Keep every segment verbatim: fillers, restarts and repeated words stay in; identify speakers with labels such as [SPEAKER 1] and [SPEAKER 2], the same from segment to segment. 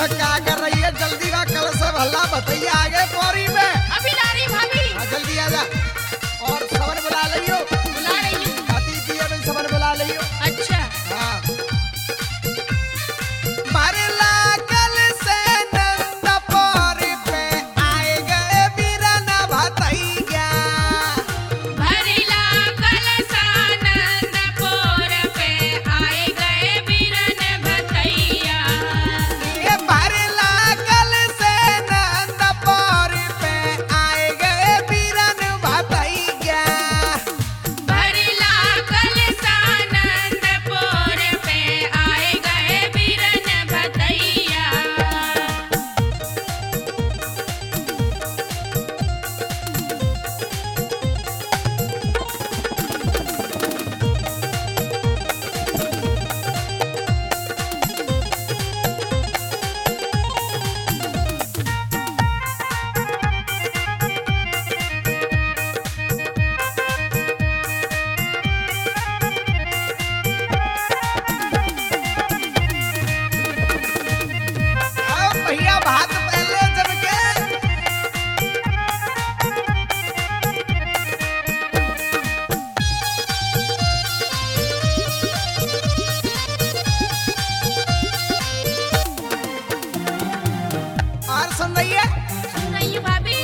[SPEAKER 1] क्या कर रही है? जल्दी का कल सब हल्ला बताइए आगे पौरी में।
[SPEAKER 2] अभी ला रही भाभी।
[SPEAKER 1] हाँ जल्दी आ जा। और सबर बुला लियो।
[SPEAKER 2] बुला रही हूँ।
[SPEAKER 1] खाती थी अभी सबर बुला लियो।
[SPEAKER 2] अच्छा।
[SPEAKER 1] हाँ। मरला कल से नंदपुर पे आए गए बीरन भतैया।
[SPEAKER 2] भरिला कलसा नंदपुर पे आए गए बीरन भतैया।
[SPEAKER 1] ये भरला कल से नंदपुर पे आए गए बीरन भतैया।
[SPEAKER 2] भरिला कलसा नंदपुर पे आए गए बीरन भतैया।
[SPEAKER 1] अब भैया भात पहले जम के। और सुन रही है?
[SPEAKER 2] सुन रही हूँ भाभी।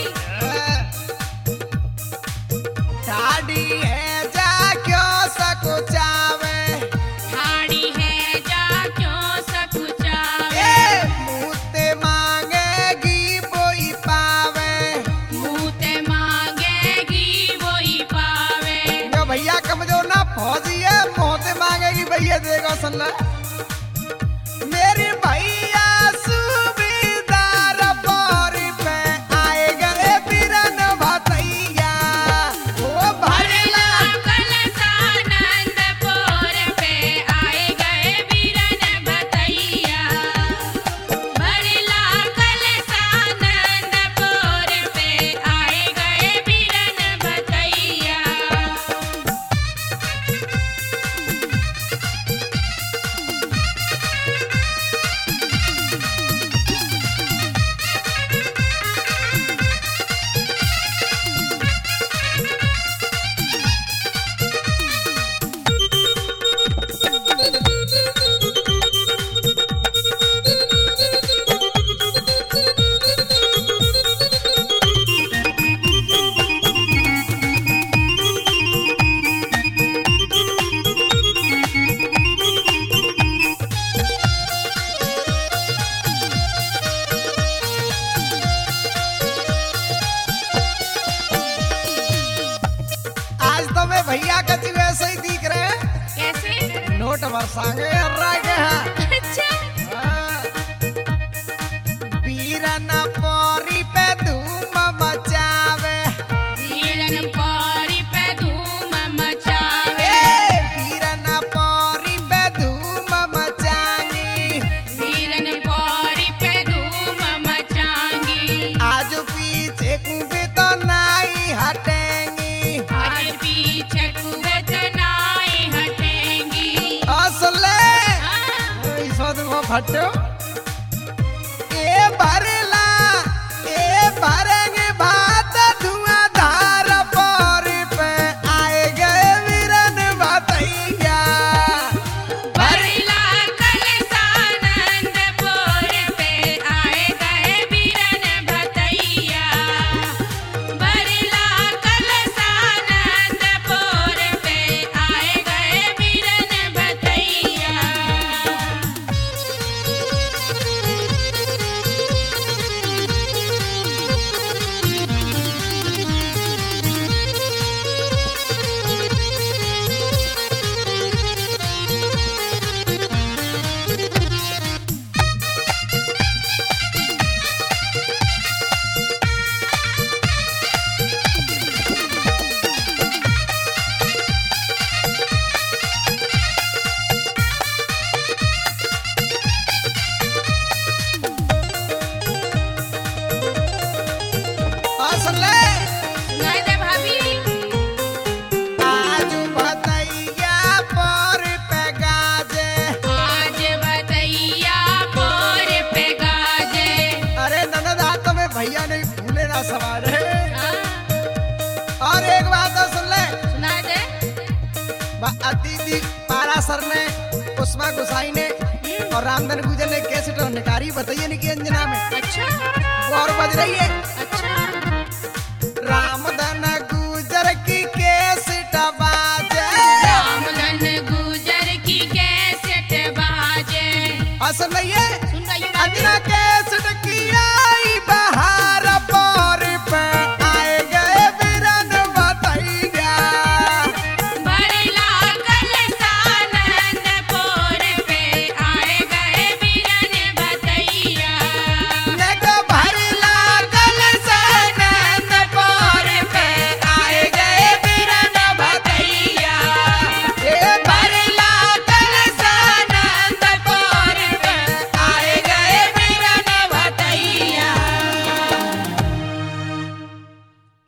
[SPEAKER 1] ठाड़ी है जा क्यों सकुचावे।
[SPEAKER 2] ठाड़ी है जा क्यों सकुचावे।
[SPEAKER 1] ए मुँह ते मांगेगी वही पावे।
[SPEAKER 2] मुँह ते मांगेगी वही पावे।
[SPEAKER 1] यो भैया कमजोर ना फौजी है, मुँह ते मांगेगी भैया देगा सुन ले। मेरी भैया सूबेदार पौरी पे आए गए बीरन भतैया। ओ भरला
[SPEAKER 2] कलसा नंदपुर पे आए गए बीरन भतैया। भरिला कलसा नंदपुर पे आए गए बीरन भतैया।
[SPEAKER 1] आज तो मैं भैया का जी वैसे ही दिख रहे हैं।
[SPEAKER 2] कैसे?
[SPEAKER 1] नोट बरसांगे रह गए हैं।
[SPEAKER 2] अच्छा।
[SPEAKER 1] हाँ। बीरन पौरी पे धूम मचावे।
[SPEAKER 2] बीरन पौरी पे धूम मचावे।
[SPEAKER 1] ए बीरन पौरी पे धूम मचानी।
[SPEAKER 2] बीरन पौरी पे धूम मचांगी।
[SPEAKER 1] आज पीछे कूदे तो नहीं हटेंगी।
[SPEAKER 2] आज पीछे कूदे तो नाई हटेंगी।
[SPEAKER 1] असले
[SPEAKER 2] हाँ।
[SPEAKER 1] ऐसा देखो फटो। ए भरला ए भरेंगे भात धुआंधार पौरी पे आए गए बीरन भतैया।
[SPEAKER 2] भरिला कलसा नंदपुर पे आए गए बीरन भतैया। भरिला कलसा नंदपुर पे आए गए बीरन भतैया।
[SPEAKER 1] क्या सवाल है।
[SPEAKER 2] हाँ,
[SPEAKER 1] और एक बात और सुन ले,
[SPEAKER 2] सुना दे।
[SPEAKER 1] बा- अतिथि पारासर ने, उस्मा गुसाई ने और रामधन गुजर ने कैसे निकारी बताइए नहीं कि अंजना में
[SPEAKER 2] अच्छा,
[SPEAKER 1] और बज रही है।